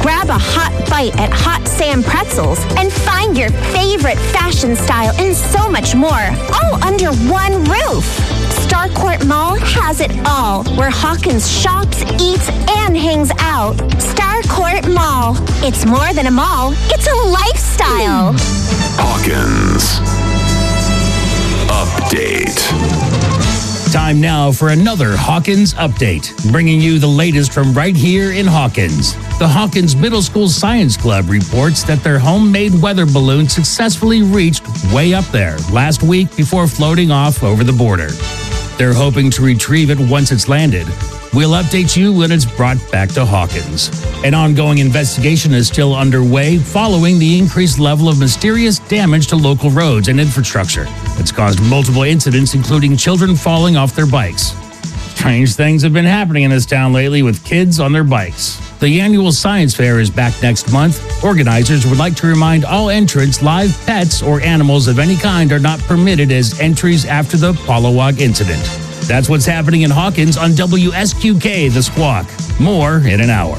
Grab a hot bite at Hot Sam Pretzels and find your favorite fashion style and so much more, all under one roof. Starcourt Mall has it all, where Hawkins shops, eats, and hangs out. Starcourt Mall. It's more than a mall, it's a lifestyle. Hawkins Update. Time now for another Hawkins Update, bringing you the latest from right here in Hawkins. The Hawkins Middle School Science Club reports that their homemade weather balloon successfully reached way up there last week before floating off over the border. They're hoping to retrieve it once it's landed. We'll update you when it's brought back to Hawkins. An ongoing investigation is still underway following the increased level of mysterious damage to local roads and infrastructure. It's caused multiple incidents, including children falling off their bikes. Strange things have been happening in this town lately with kids on their bikes. The annual science fair is back next month. Organizers would like to remind all entrants live pets or animals of any kind are not permitted as entries after the Polawog incident. That's what's happening in Hawkins on WSQK, The Squawk. More in an hour.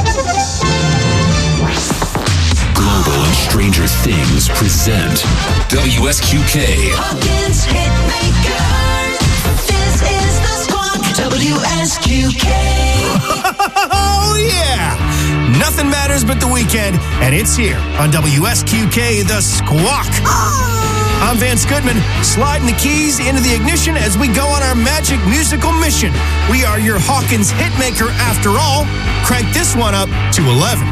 Global and Stranger Things present WSQK. Hawkins Hitmaker. This is The Squawk. WSQK. Oh, yeah! Nothing matters but the weekend, and it's here on WSQK, The Squawk. I'm Vance Goodman, sliding the keys into the ignition as we go on our magic musical mission. We are your Hawkins Hitmaker after all. Crank this one up to 11.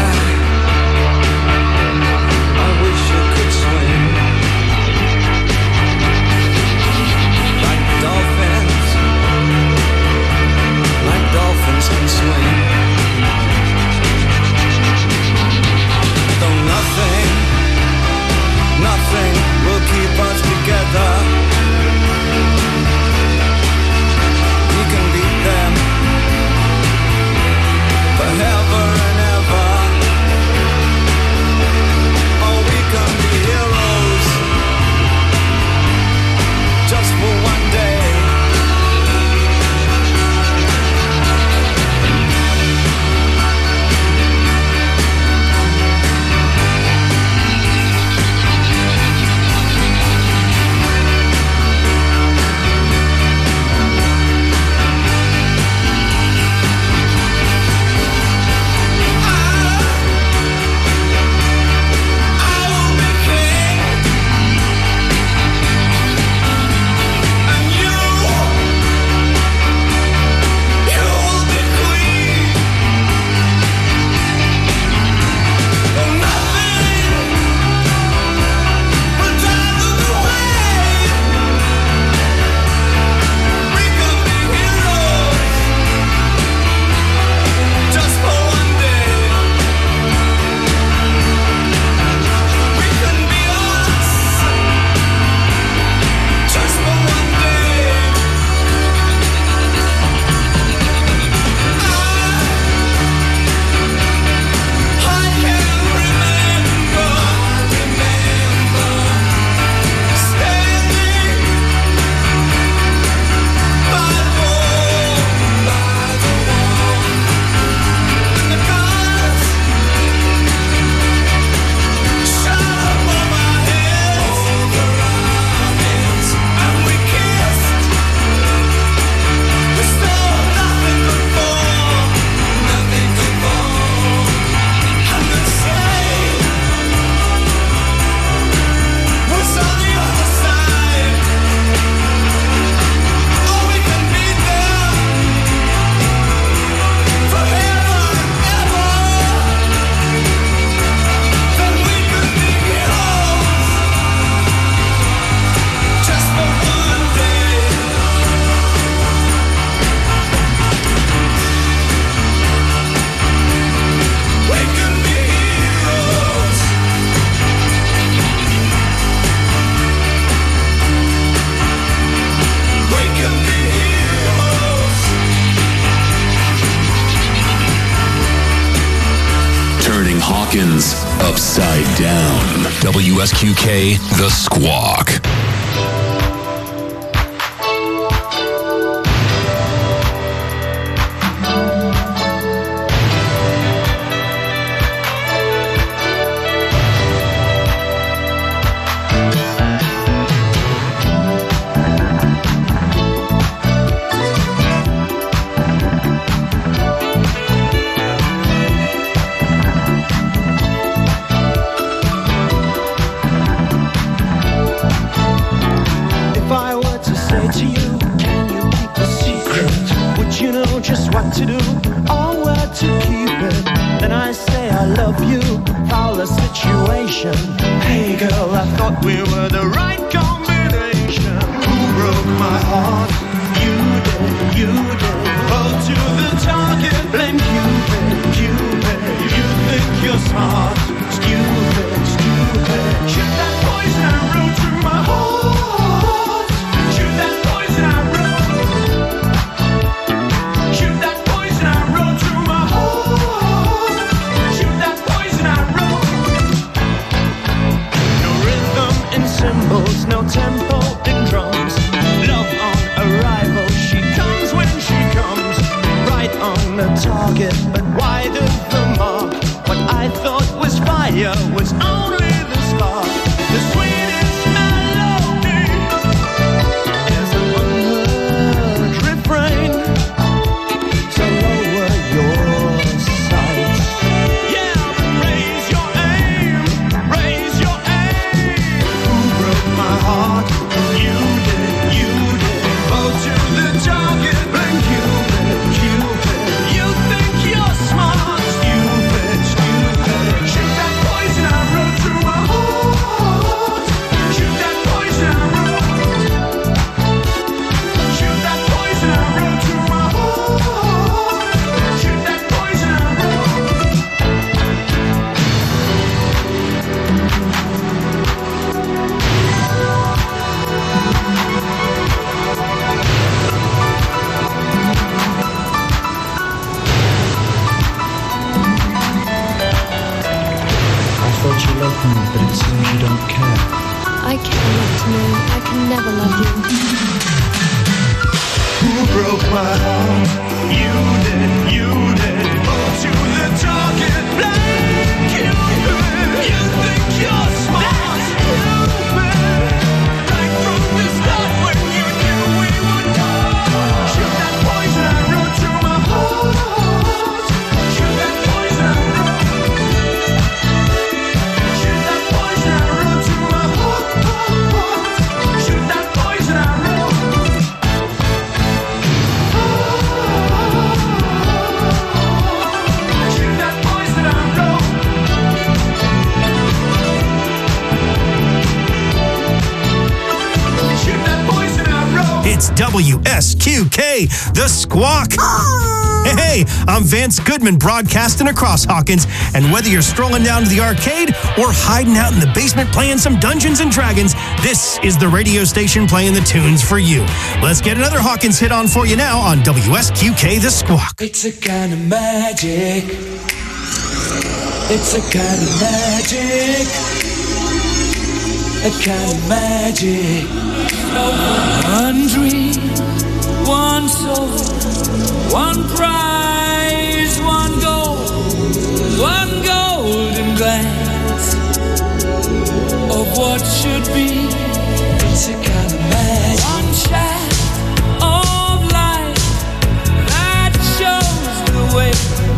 I wish I could swim like dolphins can swim. Though nothing will keep us together. We can beat them forever and ever. Oh, we can be heroes just for one day. Hawkins upside down. WSQK, The Squawk. I love you, foul the situation. Hey girl, I thought we were the right combination. Who broke my heart? You did. Hold to the target, blame Cupid. You think you're smart, stupid. Shoot that poison arrow through my heart. Shoot that poison arrow. Shoot that poison arrow through my heart. Shoot that poison arrow. No rhythm in cymbals, no tempo in drums. Love on arrival, she comes when she comes. Right on the target, but wide of the mark. What I thought was fire was only the spark. The sweetest melody is an unheard refrain. So lower your sights. Yeah, raise your aim. Who broke my heart? You did. Go to the target, blame Cupid. You think you're smart, stupid. Shoot that poison arrow through my heart. Shoot that poison arrow. Shoot that poison arrow through my heart. Shoot that poison arrow. I thought you loved me, but it seems you don't care. I can't, no, I can never love you. Who broke my heart? You did. Go to the target, blame Cupid. You think you're smart, stupid. Right from the start when you knew we would part. Shoot that poison arrow through my heart. Shoot that poison arrow. Shoot that poison arrow through my heart. Shoot that poison arrow. Shoot that poison arrow. Shoot that poison arrow. It's WSQK, The Squawk. Hey, I'm Vance Goodman broadcasting across Hawkins. And whether you're strolling down to the arcade or hiding out in the basement playing some Dungeons and Dragons, this is the radio station playing the tunes for you. Let's get another Hawkins hit on for you now on WSQK, The Squawk. It's a kind of magic. It's a kind of magic. A kind of magic. One dream, one soul, one prize, one goal, one golden glance of what should be. It's a kind of magic. One shaft of light that shows the way.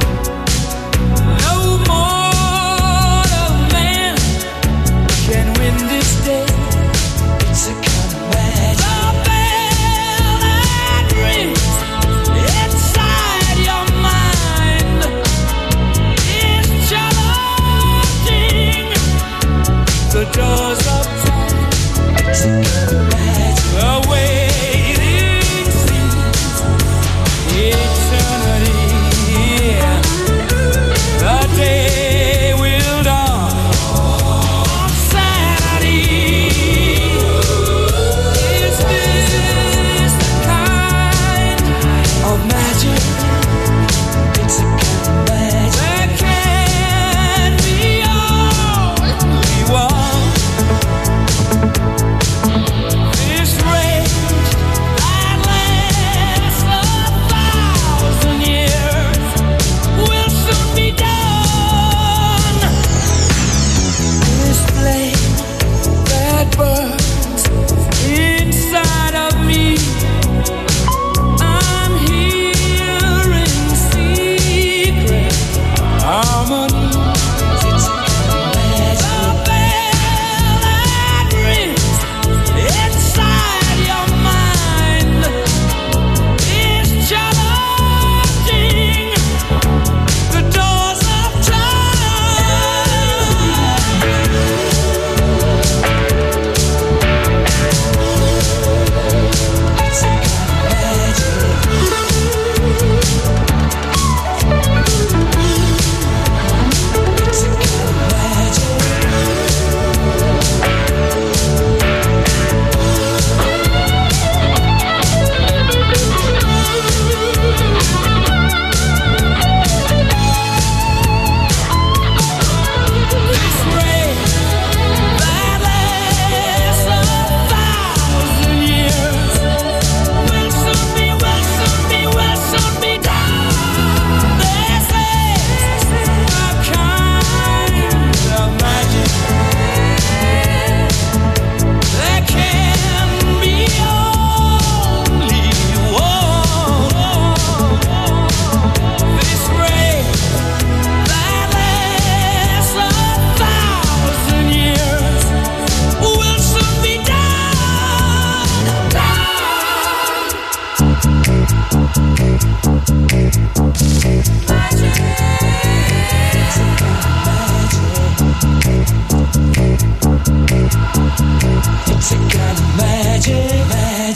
No mortal man can win this day. It's a kind of magic. The bell that rings inside your mind is challenging the doors of time.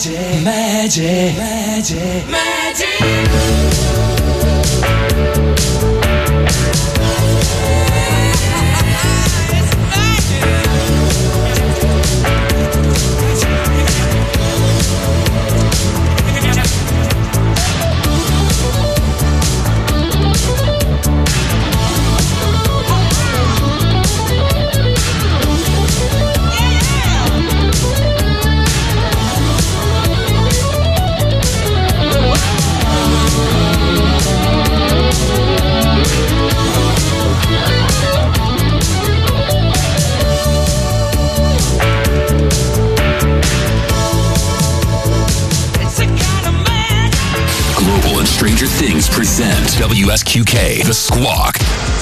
magic, magic, magic, magic. Stranger Things present WSQK, The Squawk.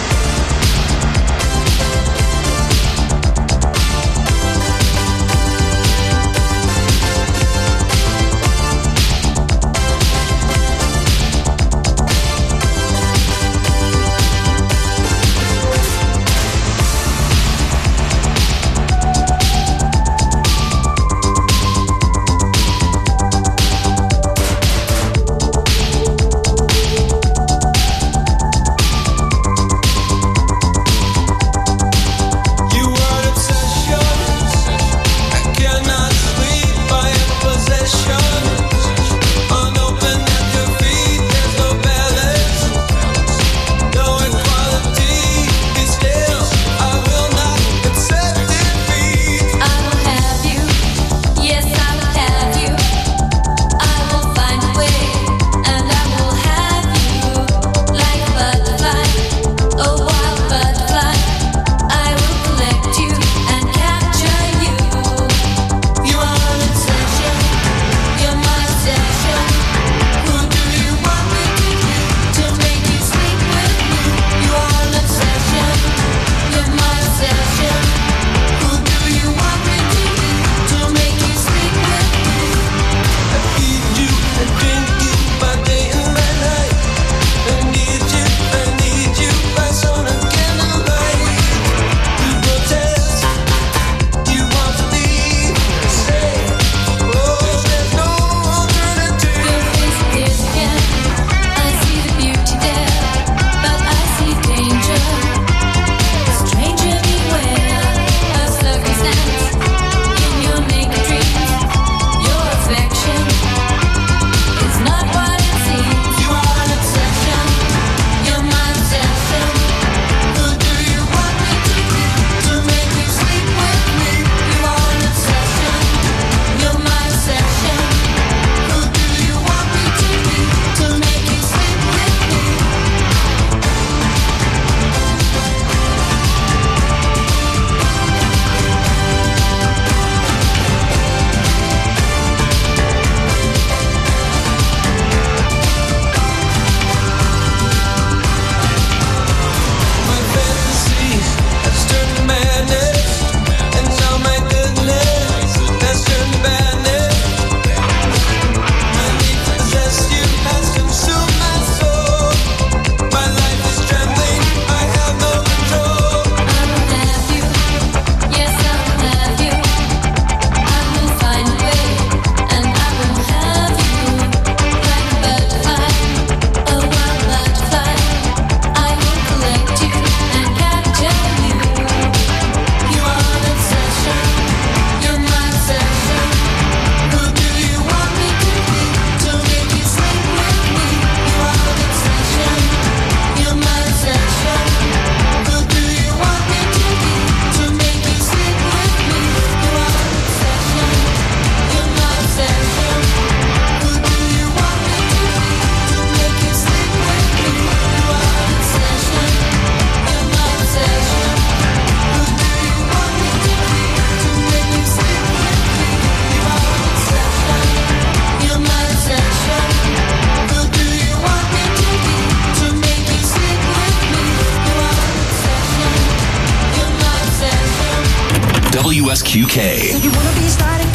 WSQK. You wanna be starting?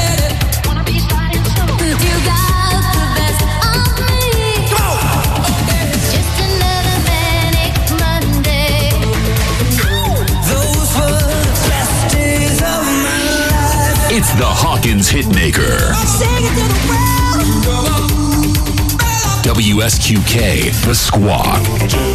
You got the best of me. Come on. Just another manic Monday. Those were the best days of my life. It's the Hawkins Hitmaker. WSQK, The Squawk.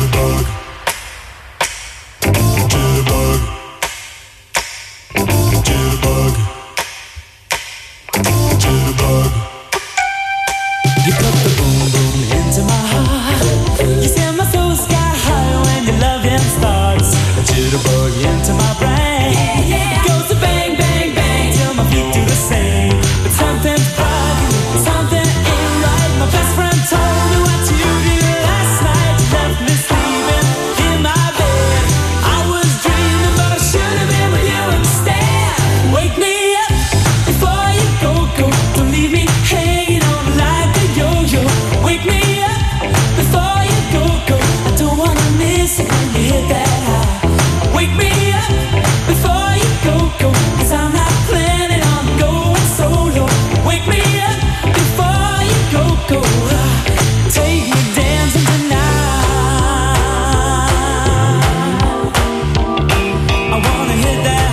You put the boom boom into my heart. You send my soul sky high when your loving starts. A jitterbug into my brain. It goes to bang, bang, bang till my feet do the same. But something's bugging, something ain't right. My best friend told me what you did last night. You left me sleeping in my bed. I was dreaming, but I should have been with you instead. Wake me up before you go, go. Don't leave me hanging on like a yo-yo. Wake me up before you go, go. I don't wanna miss it when you hit that high. Wake me up before you go, go. 'Cause I'm not planning on going solo. Wake me up before you go, go. Take me dancing tonight. I wanna hit that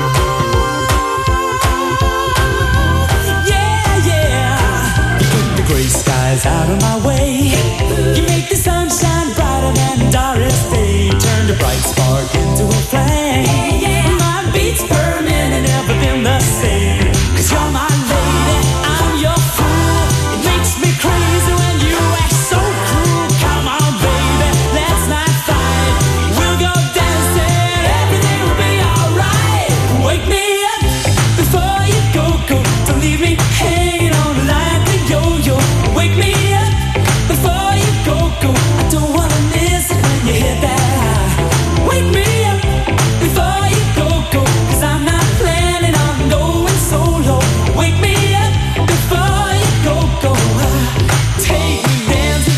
high. Yeah, yeah. You put the gray skies out of my way. You make the sunshine brighter than Doris Day. Turn the bright spark into a flame. My beats per minute never been the same. 'Cause you're my lady, I'm your fool. It makes me crazy when you act so cruel. Come on, baby, let's not fight. We'll go dancing, everything will be alright. Wake me up before you go, go. Don't leave me hanging on like a yo-yo. Wake me up before you go, go. I don't wanna miss it when you hit that high. Wake me up before you go, go. 'Cause I'm not planning on going solo. Wake me up before you go, go. Take me dancing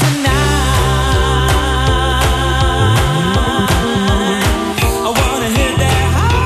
tonight. I wanna hit that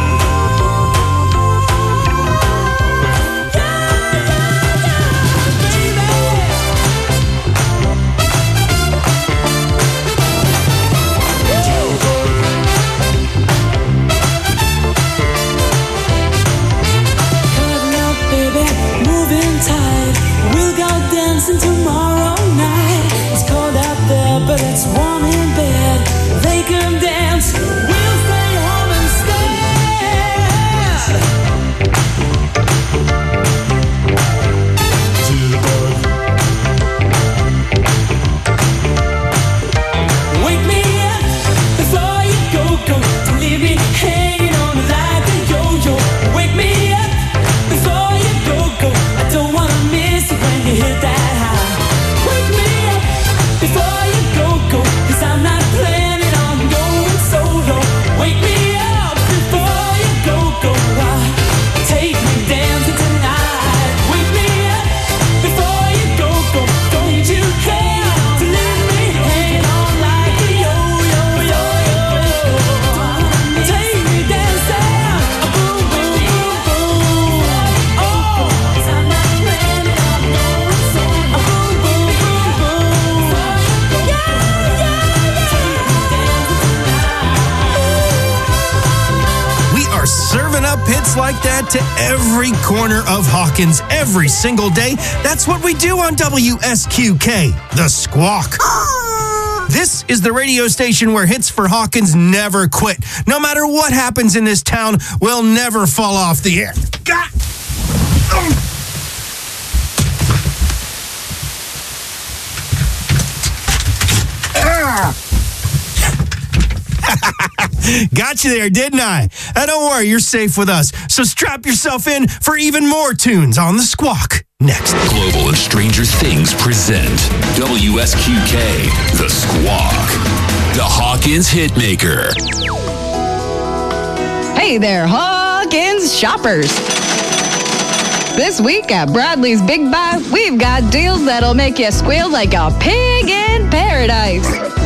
Cutting up, baby, moving tight. We'll go dancing tomorrow night. It's cold out there, but it's warm in bed. They can dance, we'll stay home instead. Wake me up before you go, go. Don't leave me hanging on like a yo-yo. Wake me up before you go, go. I don't wanna miss it when you hit that high. Wake me up before you go, go. 'Cause I'm not planning on going solo. Wake me up before you go, go. Take me dancing tonight. Wake me up before you go, go. Don't you care to leave me hanging on like a yo-yo, yo-yo. Take me dancing, boom, boom, boom, boom. Oh, 'cause I'm not planning on going solo. Boom, boom, boom, boom. Yeah, yeah, yeah. Take me dancing tonight. We are serving up hits like that to every corner of Hawkins every single day. That's what we do on WSQK, The Squawk. This is the radio station where hits for Hawkins never quit. No matter what happens in this town, we'll never fall off the air. Gah! Got you there, didn't I? Don't worry, you're safe with us. So strap yourself in for even more tunes on The Squawk. Next. Global and Stranger Things present WSQK, The Squawk. The Hawkins Hitmaker. Hey there, Hawkins shoppers. This week at Bradley's Big Buy, we've got deals that'll make you squeal like a pig in paradise.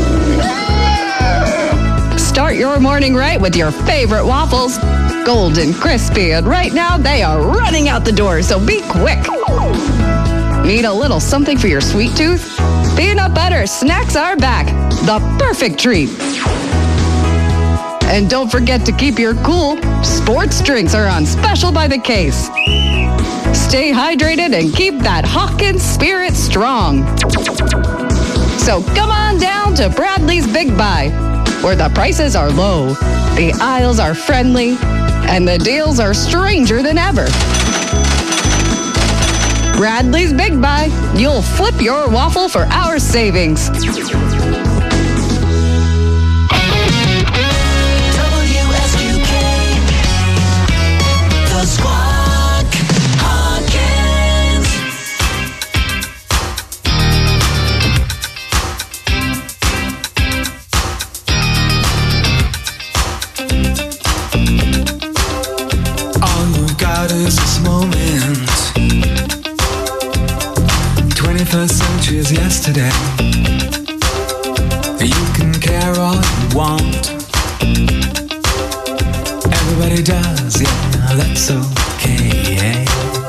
Start your morning right with your favorite waffles. Golden, crispy, and right now they are running out the door, so be quick. Need a little something for your sweet tooth? Peanut butter snacks are back. The perfect treat. And don't forget to keep your cool. Sports drinks are on special by the case. Stay hydrated and keep that Hawkins spirit strong. So come on down to Bradley's Big Buy, where the prices are low, the aisles are friendly, and the deals are stranger than ever. Bradley's Big Buy. You'll flip your waffle for our savings. The Squawk Hawkins. All you've got is this moment. 21st century is yesterday. You can care all you want. Everybody does, yeah, that's okay.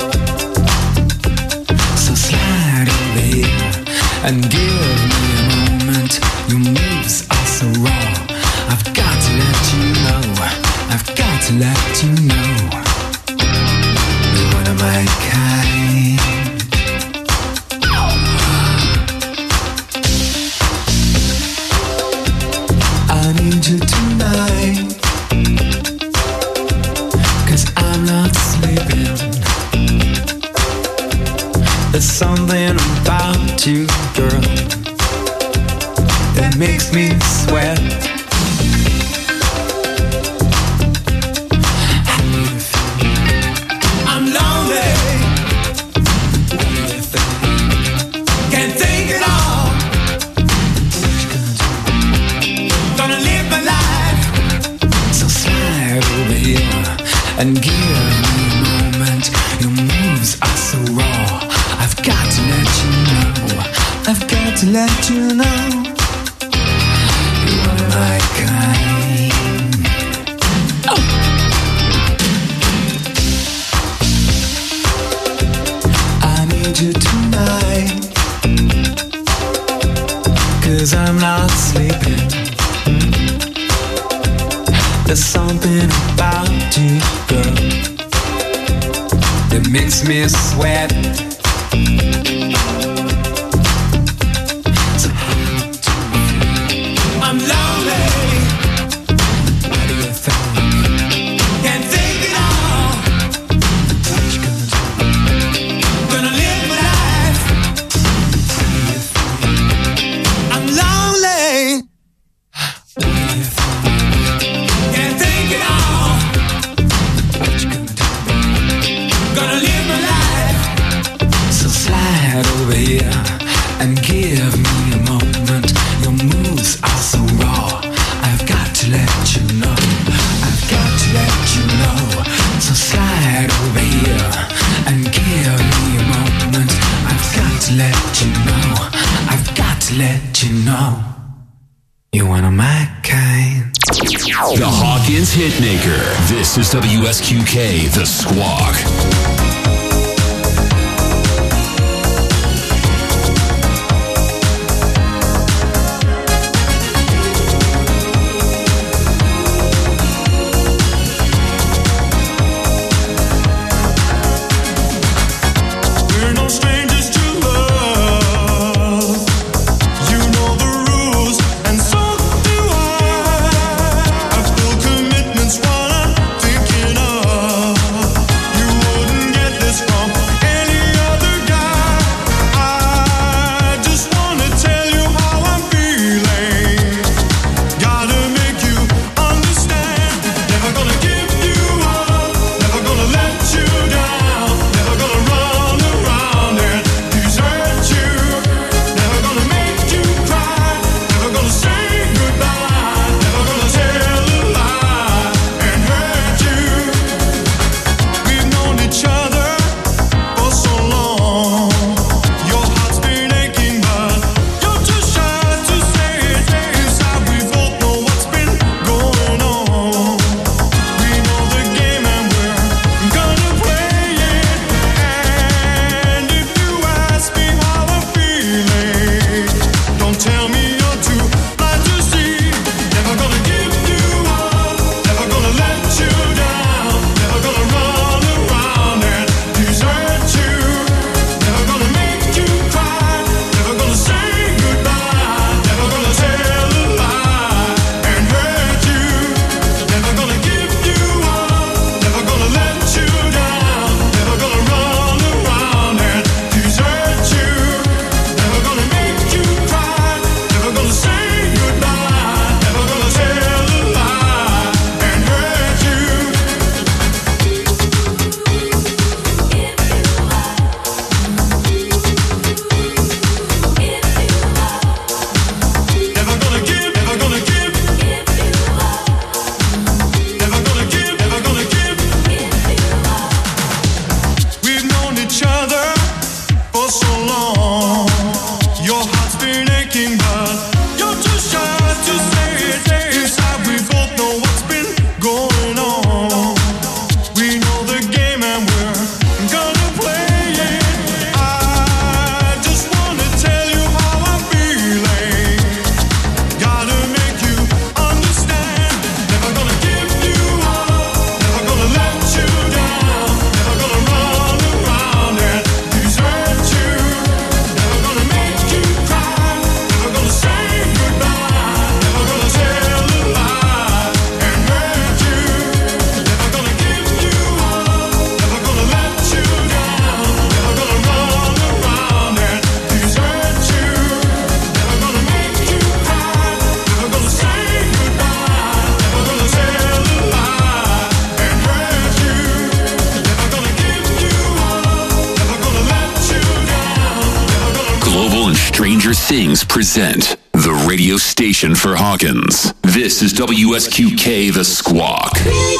So slide over here and give me a moment. Your moves are so raw. I've got to let you know. I've got to let you know. You're one of my kind. I need you tonight. I'm not sleeping. There's something about you, girl, that makes me sweat. I'm lonely. What do you think? Can't think it all. Gonna live my life. So slide over here and give me a moment. Your moves are so raw. I've got to let you know. I've got to let you know. You're one of my kind. Oh. I need you tonight. 'Cause I'm not sleeping. There's something about you, girl, that makes me sweat. So I'm lonely. What do you think? Can't think it all. What you gonna do? Gonna live my life. What do you think? I'm lonely. What do you think? Can't think it all. What you gonna do? Gonna live my life. So slide over here and give me a moment. Your moves are so raw. I've got to let you know. I've got to let you know. So slide over here and give me a moment. I've got to let you know. I've got to let you know. You're one of my kind. The Hawkins Hitmaker. This is WSQK, The Squawk. We're no strangers to love. You know the rules, and so do I. I feel commitment's what I'm thinking of. You wouldn't Stranger Things present the radio station for Hawkins. This is WSQK The Squawk.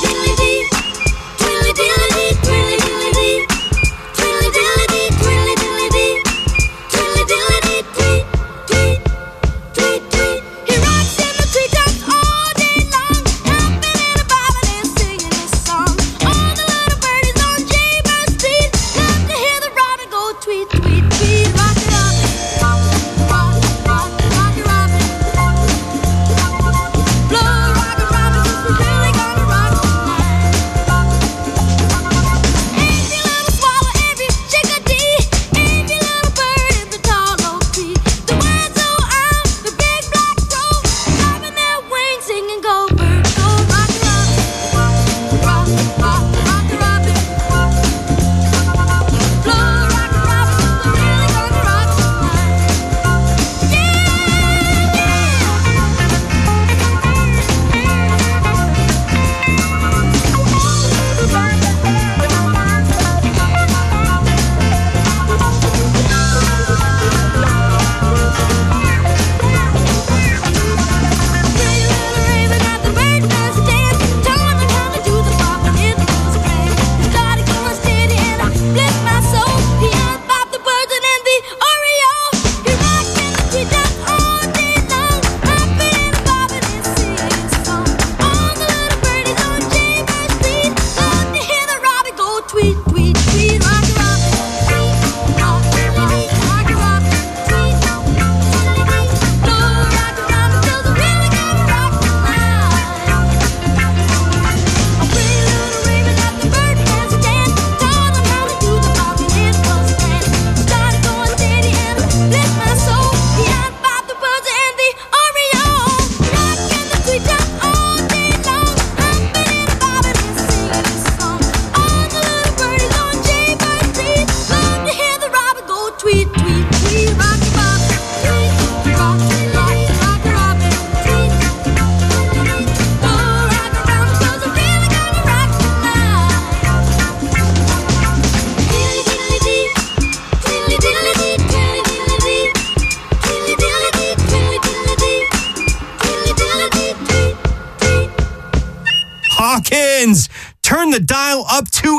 Hawkins, turn the dial up to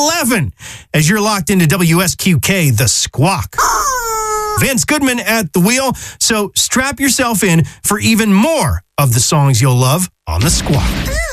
11 as you're locked into WSQK, The Squawk. Vance Goodman at the wheel, so strap yourself in for even more of the songs you'll love on The Squawk.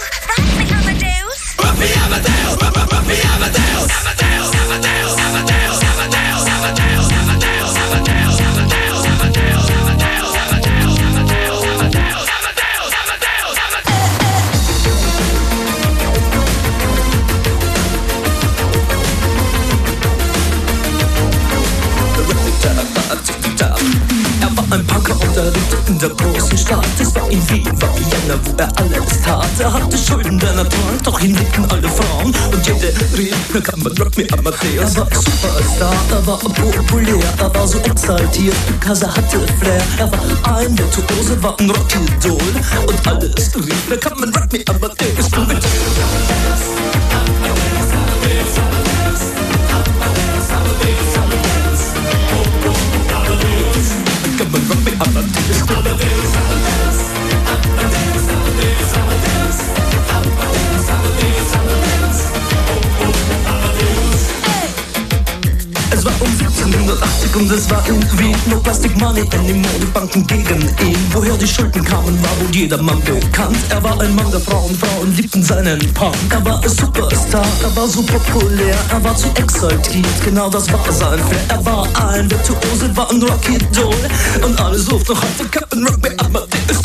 Ein Punker unterrichtet in der großen Stadt. Es war in Wien, war Vienna, wo alles tat. Hatte Schulden, der Natur, doch ihn liebten alle Frauen. Und jede rief, na kann man Rock me Amadeus. Er war Superstar, er war populär, er war so exaltiert, er hatte Flair. Er war ein Virtuose, war ein Rockidol. Und alles rief, na kann man Rock me Amadeus. Come on, rock me, Es war um 1780 und es war in Wien. No Plastic Money anymore, die Banken gegen ihn. Woher die Schulden kamen, war wohl jedermann bekannt. Er war ein Mann der Frauen, Frauen liebten seinen Punk. Er war ein Superstar, er war so populär, er war zu exaltiert, genau das war sein Flair. Er war ein Virtuose, war ein Rockidol. Und alle suchten noch heute Captain Rock me Amadeus.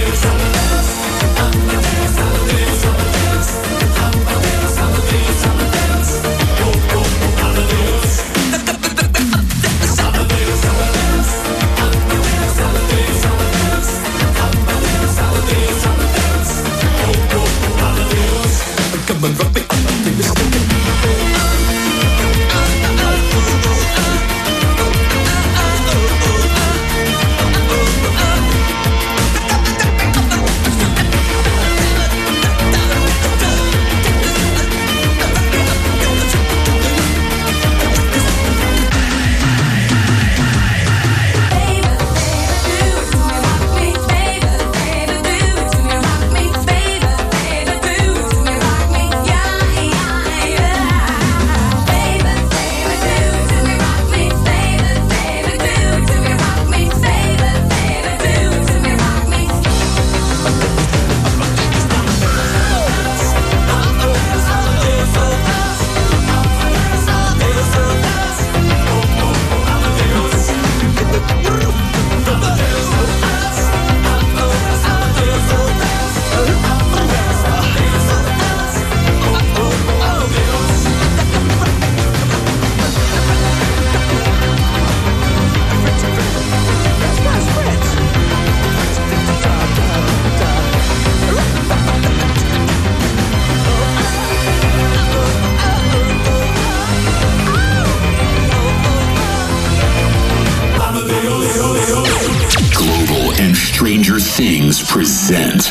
Come on, rock me, Amadeus.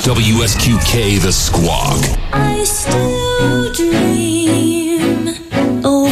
WSQK The Squawk. I still dream of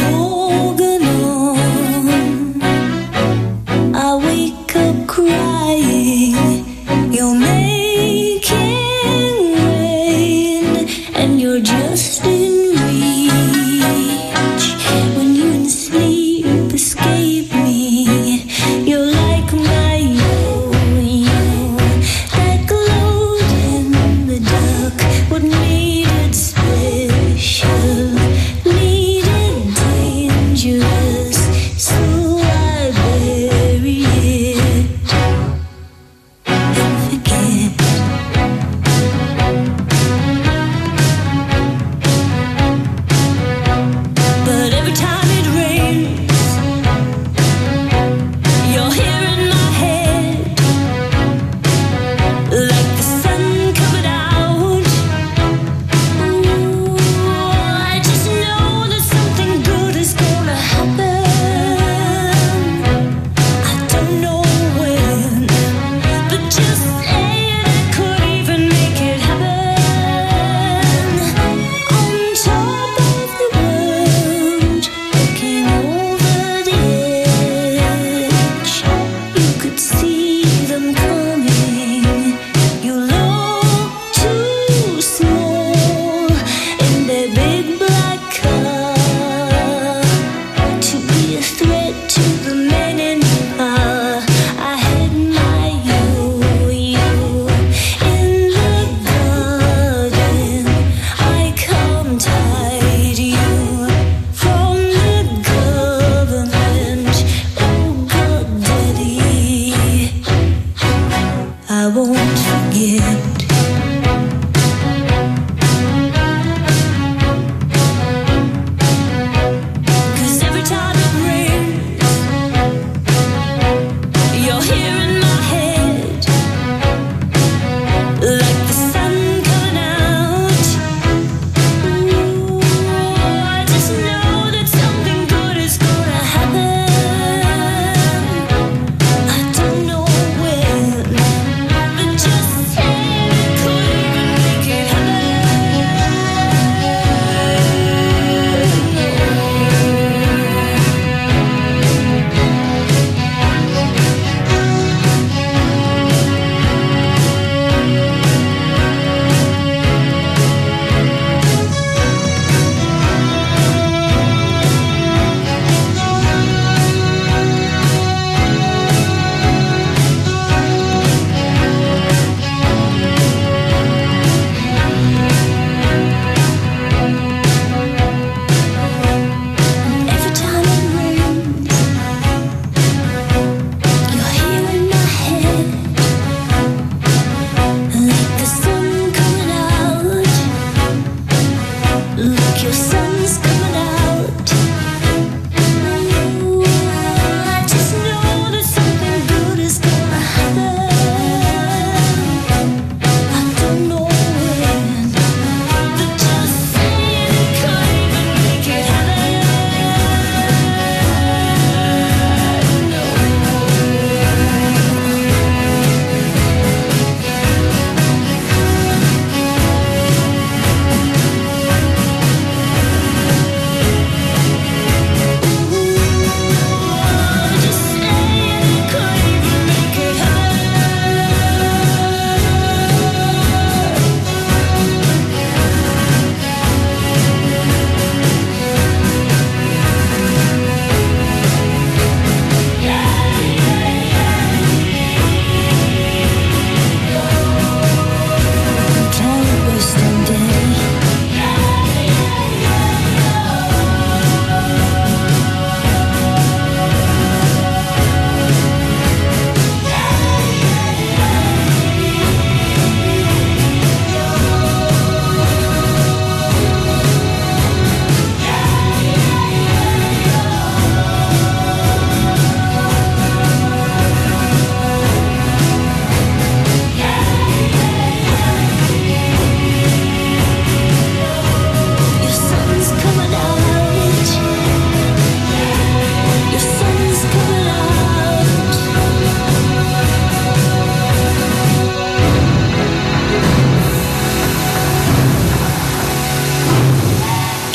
Organon. I wake up crying. You're making rain, and you're just in reach. When you in sleep escape me, you're like my yo-yo that glowed in the dark. What made it special, made it dangerous, so I bury it and forget.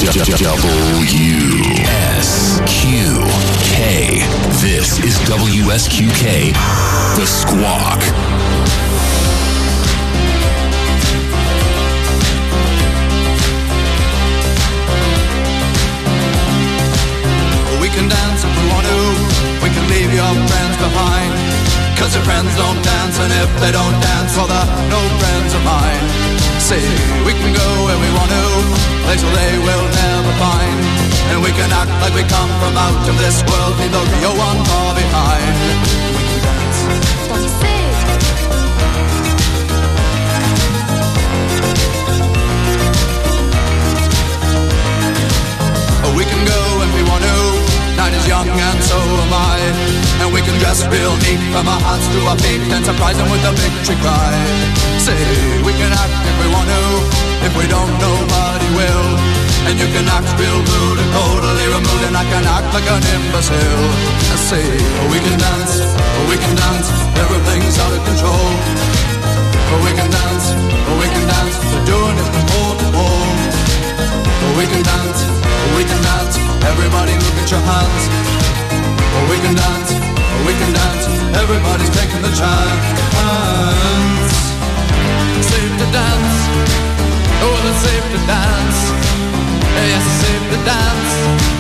WSQK. This is WSQK, The Squawk. We can dance if we want to. We can leave your friends behind. Cause your friends don't dance, and if they don't dance, well, they're no friends of mine. See, we can go where we want to, places they will never find. And we can act like we come from out of this world, leave the real one far behind. We can dance. We can go when we want to. Night is young and so am I. And we can dress real neat from our hearts to our feet and surprise them with a victory cry. Say, we can act if we want to. If we don't, nobody will. And you can act real rude and totally removed, and I can act like an imbecile. I say, we can dance, everything's out of control. We can dance, we're doing it from pole to pole. We can dance, everybody look at your hands. We can dance, everybody's taking the chance. Safe to dance, oh, it's safe to dance. Yes, it's safe to dance.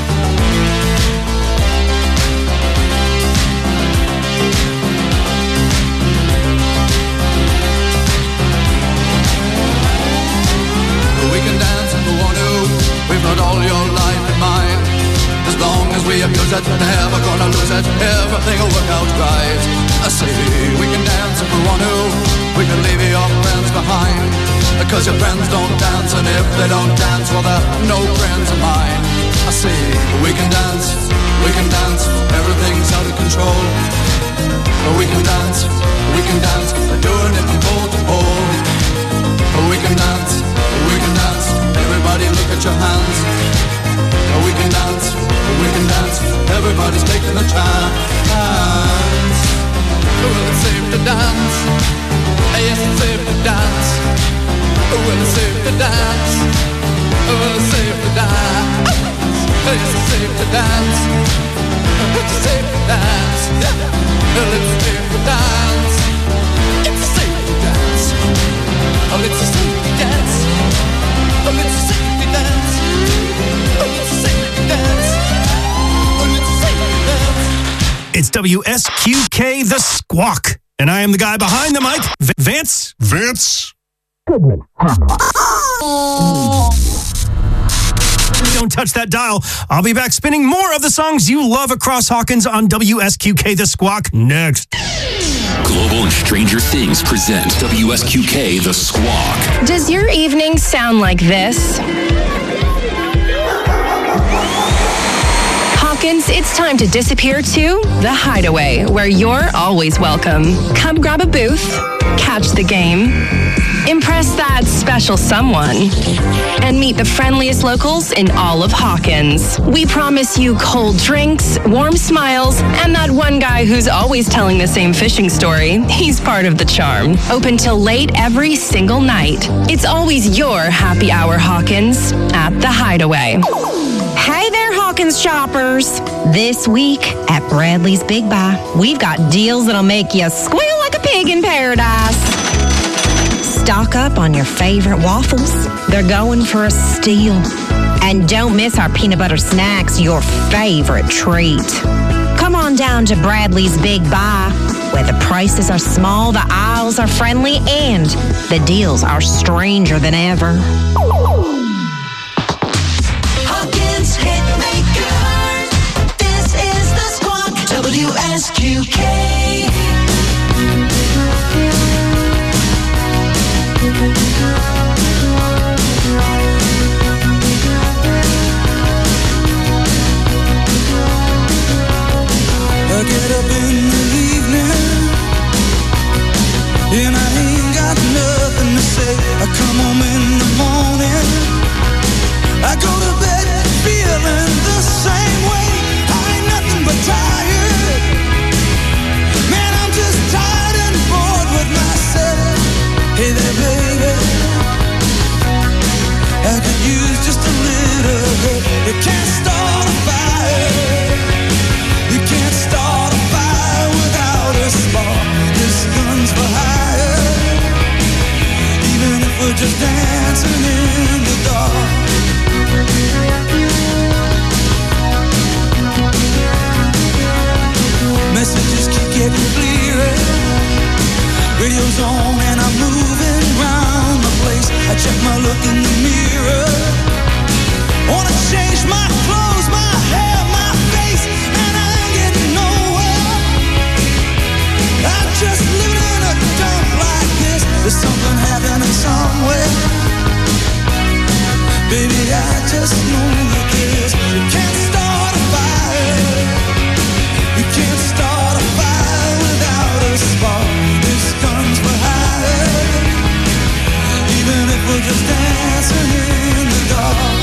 We can dance if we want to. We've got all your life in mind. As long as we abuse it, never gonna lose it. Everything will work out right. I say we can dance if we want to. We can leave your friends behind. Cause your friends don't dance, and if they don't dance, well, they're no friends of mine. I say we can dance, everything's out of control. We can dance, we're doing it from pole to pole. We can dance, everybody look at your hands. We can dance, everybody's taking a chance. Well, it's safe to dance, yes, it's safe to dance. Well, it's safe to dance, well, it's safe to dance. Yes, it's safe to dance, it's safe to dance. Well, it's safe to dance, it's safe to dance. Oh, it's safe to dance, oh, it's safe to dance, oh, it's safe to dance, oh, it's safe to dance. It's WSQK, The Squawk. And I am the guy behind the mic, Vance Goodman. Don't touch that dial. I'll be back spinning more of the songs you love across Hawkins on WSQK The Squawk next. Global and Stranger Things present WSQK The Squawk. Does your evening sound like this? Hawkins, it's time to disappear to The Hideaway, where you're always welcome. Come grab a booth, catch the game, impress that special someone, and meet the friendliest locals in all of Hawkins. We promise you cold drinks, warm smiles, and that one guy who's always telling the same fishing story. He's part of the charm. Open till late every single night. It's always your happy hour, Hawkins, at The Hideaway. Hey there, Hawkins shoppers. This week at Bradley's Big Buy, we've got deals that'll make you squeal like a pig in paradise. Stock up on your favorite waffles. They're going for a steal. And don't miss our peanut butter snacks, your favorite treat. Come on down to Bradley's Big Buy, where the prices are small, the aisles are friendly, and the deals are stranger than ever. Hawkins Hitmaker. This is The Squawk. WSQK. I get up in the evening and I ain't got nothing to say. I come home in the morning use just a little hurt. You can't start a fire. You can't start a fire without a spark. This gun's for hire. Even if we're just dancing in the dark. Messages keep getting clearer. Radio's on and I'm moving round the place. I check my look in the mirror. Wanna change my clothes, my hair, my face, and I ain't getting nowhere. I'm just living in a dump like this. There's something happening somewhere. Baby, I just know that this. You can't start a fire. You can't start a fire without a spark. This gun's for hire. Even if we're just dancing in the dark.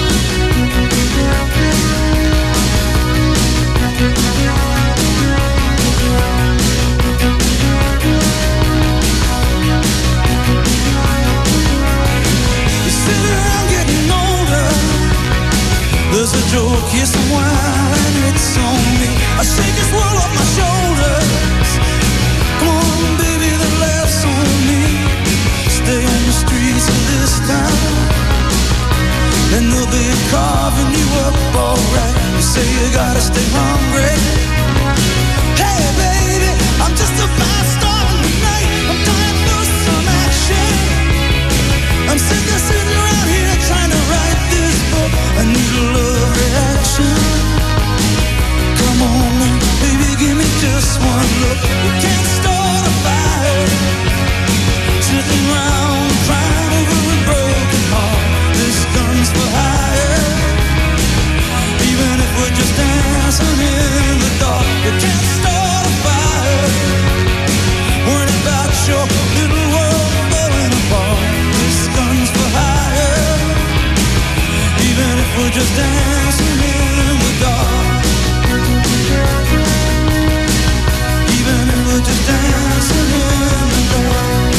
You sit around getting older. There's a joke, here's some wine, it's on me. I shake this world off my shoulders. Come on, baby, the laughs on me. Stay on the streets of this town, and they'll be carving you up alright. You say you gotta stay hungry. Hey, baby, I'm just a fast star in the night. I'm dying for some action. I'm sitting around here trying to write this book. I need a love reaction. Come on, baby, give me just one look. You can't start a fire. Sitting around crying over a broken heart. This gun's for hire. Even if we're just dancing in the dark. You can't start a fire. Worried about your little world falling apart. This gun's for hire. Even if we're just dancing in the dark. Even if we're just dancing in the dark.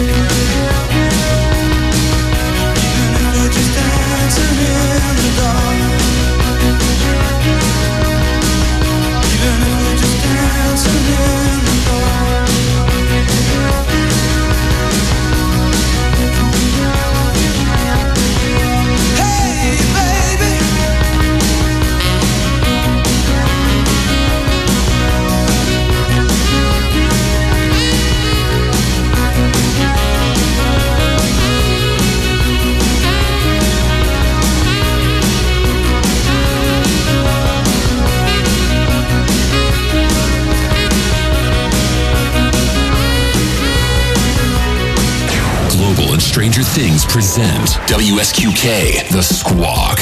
Even if we're just dancing in the dark. Even if we're just dancing in the dark. Hey, baby. Global and Stranger Things present WSQK, The Squawk.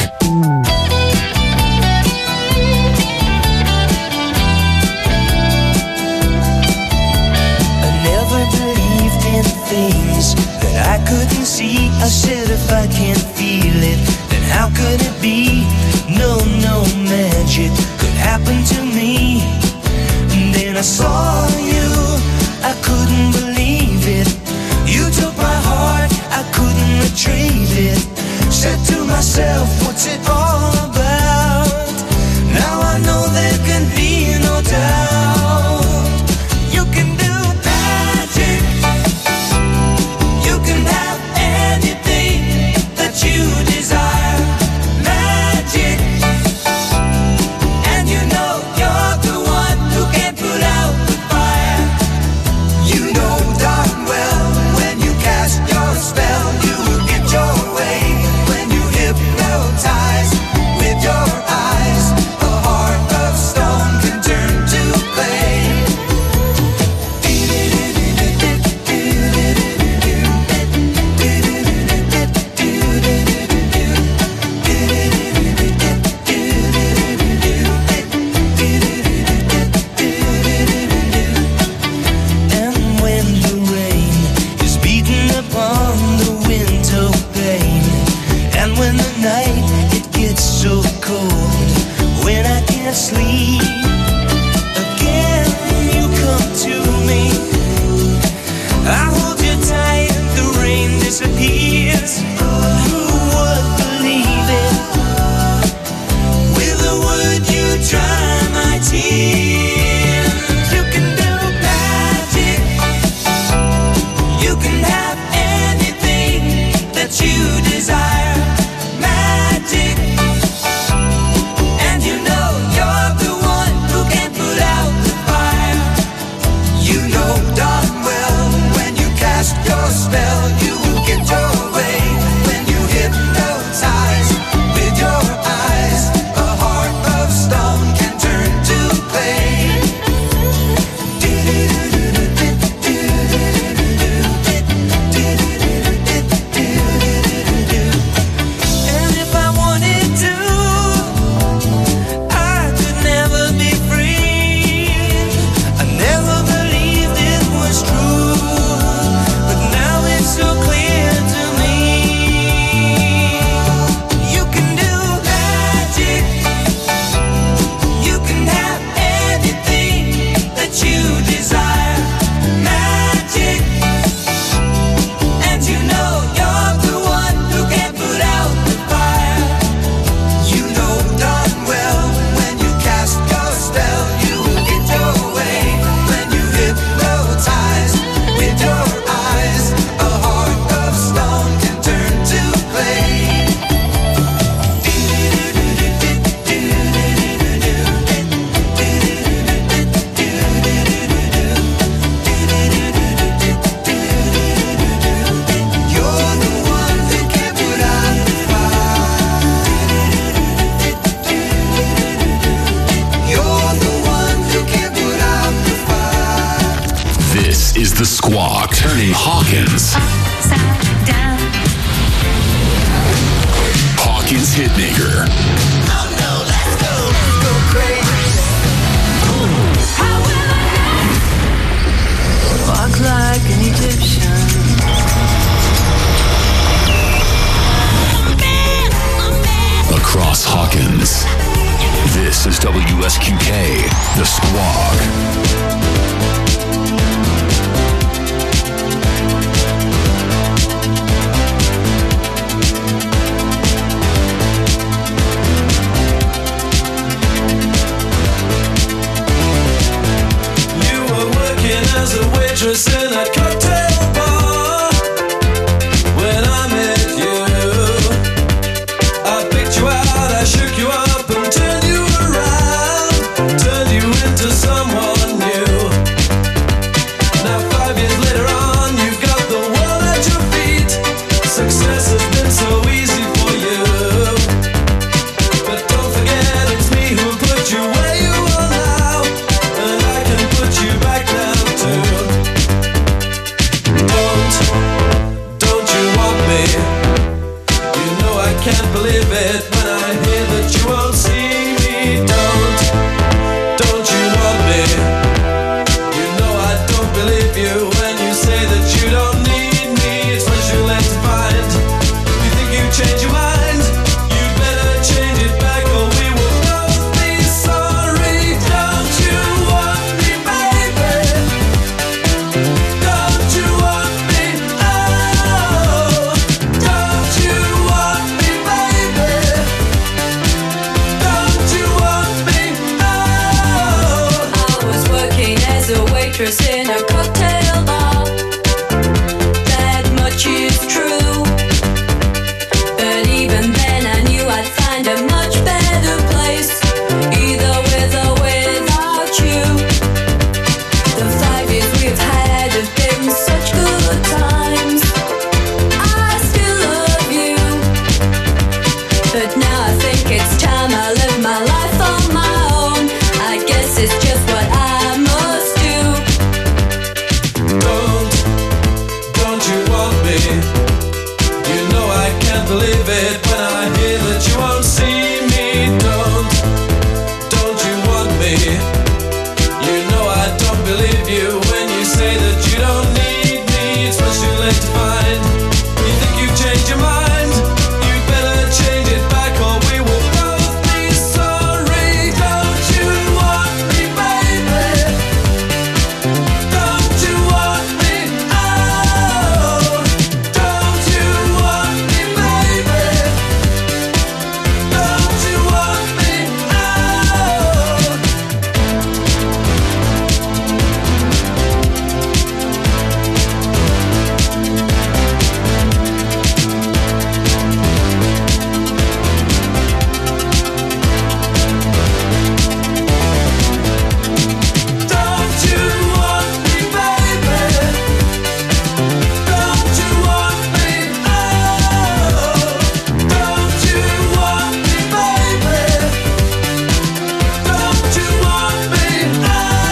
I never believed in things that I couldn't see. I said if I can't feel it, then how could it be? No magic could happen to me. And then I saw you, I couldn't believe it. You took my heart, I couldn't retrieve it. Said to myself, what's it all about? Now I know there can be no doubt. You can do magic. You can have anything that you desire. Magic. And you know you're the one who can put out the fire. You know darn well when you cast your spell, you will get your way. When you hypnotize with your eyes, a heart of stone can turn to clay. And when the rain is beating upon the window pane, and when the night it gets so cold, when I can't sleep, again you come to me. I hold you tight, the rain disappears. Who would believe Hawkins Hitmaker. Walk like an Egyptian. Across Hawkins. This is WSQK, The Squawk. You were working as a waitress in a cocktail bar when I met you. I picked you out, I shook you up and turned you around, turned you into someone new. Now 5 years later on, you've got the world at your feet. Success has been so easy for you. But don't forget it's me who put you where you are now, and I can put you back down too. Don't you want me? You know I can't believe it when I hear that you won't see me. Don't you want me? You know I don't believe you when you say that you don't need me. It's much too late to find. You think you change your mind? You better change it back or we will both be sorry. Don't you want me, baby? Don't you want me? Oh, don't you want me, baby? Don't you want me? Oh. I was working as a waitress in a cocktail bar. That much is true. But even then I knew I'd find a much better place, either with or without you. The 5 years we've had have been such good times. I still love you. But now I think it's time I live my life on my own. I guess it's just what I must do. Don't you want me? You know I can't believe it when I hear that you won't see me. Don't you want me? You know I don't believe you when you say that you don't need me. It's much too late to find. You think you've changed your mind? You better change it back or we will both be sorry. Don't you want me, baby? Don't you want me? Oh, don't you want me, baby? Don't you want me? Oh. Don't you want me, baby? Don't you want me? Oh, don't you want me, baby? Don't you want me? Oh,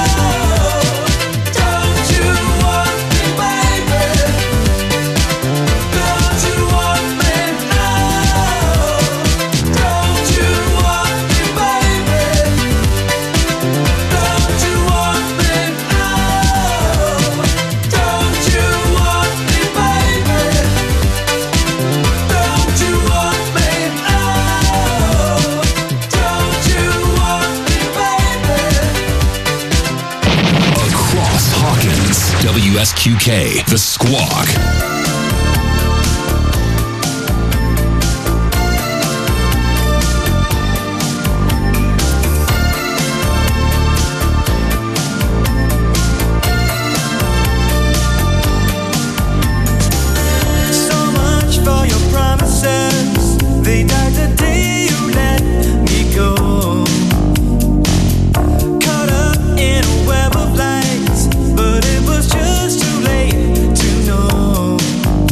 don't you want me, baby? Don't you want me? Oh, don't you want me, baby? Don't you want me? Oh, don't you want me, baby? Don't you want me? Oh, don't you want me, baby? Across Hawkins. WSQK, The Squawk. So much for your promises. They died the day you let me go. Caught up in a web of lights, but it was just too late to know.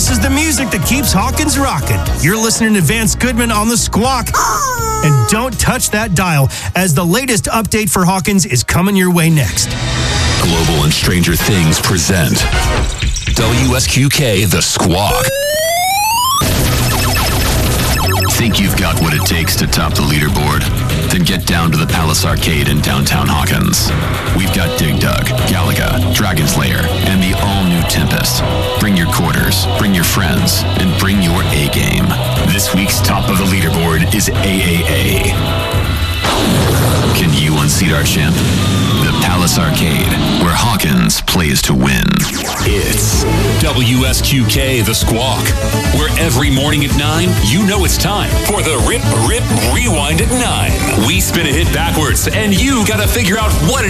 This is the music that keeps Hawkins rocking. You're listening to Vance Goodman on the Squawk. And don't touch that dial, as the latest update for Hawkins is coming your way next. Global and Stranger Things present WSQK The Squawk. Think you've got what it takes to top the leaderboard? Then get down to the Palace Arcade in downtown Hawkins. We've got Dig Dug, Galaga, Dragon's Lair, and the all-new Tempest. Bring your quarters, bring your friends, and bring your A-game. This week's top of the leaderboard is AAA. Can you unseat our champ? The Palace Arcade, where Hawkins plays to win. It's WSQK The Squawk, where every morning at 9, you know it's time for the Rip Rewind at 9. We spin a hit backwards, and you gotta figure out what it